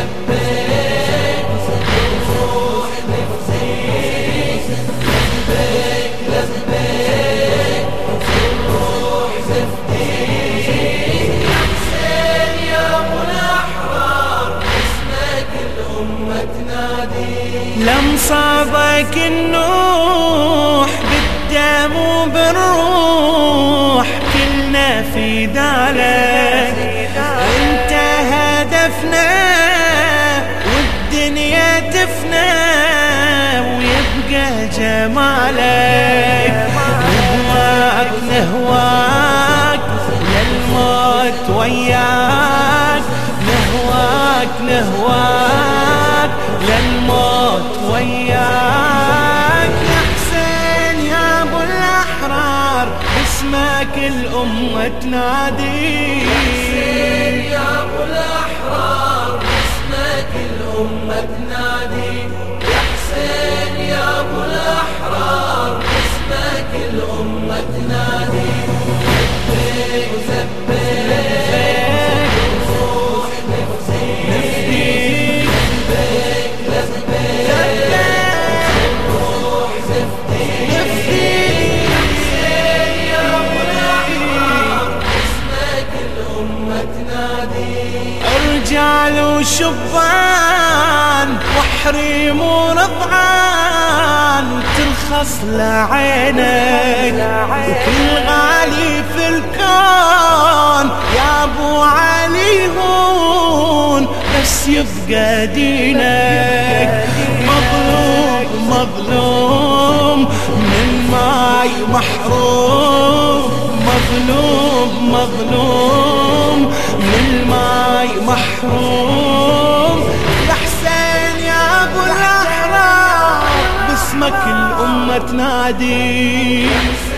لبيك روح نفديك لبيك لبيك روح نفديك يا حسين يا ابو الاحرار اسمك الامه تناديك لمصابك النوح بالدم وبالروح كلنا في دارك انت هدفنا والدنيا تفنى ويبقى جمالك نهواك نهواك للموت وياك نهواك نهواك للموت وياك يا حسين يا ابو الاحرار اسمك الامه تناديك يا حسين يا ابو الاحرار اسمك الامه تناديك يا حسين يا ابو الاحرار اسمك الامه تناديك لبيك لبيك روح نفديك لبيك لبيك روح نفديك يا حسين يا ابو الاحرار اسمك الامه تناديك رجال وشبان وحريم ورضعان ترخص لعينك وكل غالي في الكون يا ابو علي هون بس يبقى دينك مظلوم مظلوم من ماي محروم مظلوم مظلوم من الماي محروم يا حسين يا ابو الاحرار باسمك الامه تناديك